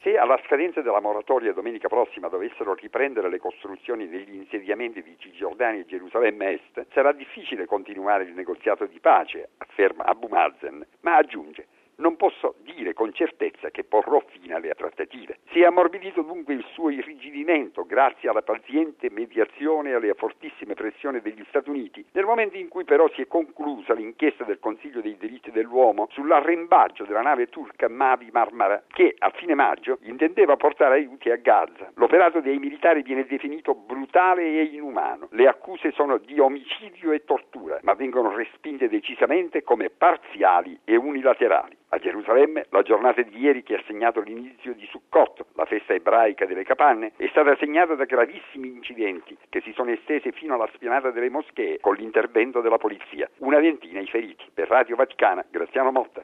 Se alla scadenza della moratoria domenica prossima dovessero riprendere le costruzioni degli insediamenti di Cisgiordania e Gerusalemme Est, sarà difficile continuare il negoziato di pace, afferma Abu Mazen, ma aggiunge: non posso dire con certezza che porrò fine alle trattative. Si è ammorbidito dunque il suo irrigidimento grazie alla paziente mediazione e alle fortissime pressioni degli Stati Uniti, nel momento in cui però si è conclusa l'inchiesta del Consiglio dei diritti dell'uomo sull'arrembaggio della nave turca Mavi Marmara che a fine maggio intendeva portare aiuti a Gaza. L'operato dei militari viene definito brutale e inumano. Le accuse sono di omicidio e tortura, ma vengono respinte decisamente come parziali e unilaterali. A Gerusalemme, la giornata di ieri che ha segnato l'inizio di Sukkot, la festa ebraica delle capanne, è stata segnata da gravissimi incidenti che si sono estesi fino alla spianata delle moschee con l'intervento della polizia. Una ventina i feriti. Per Radio Vaticana, Graziano Motta.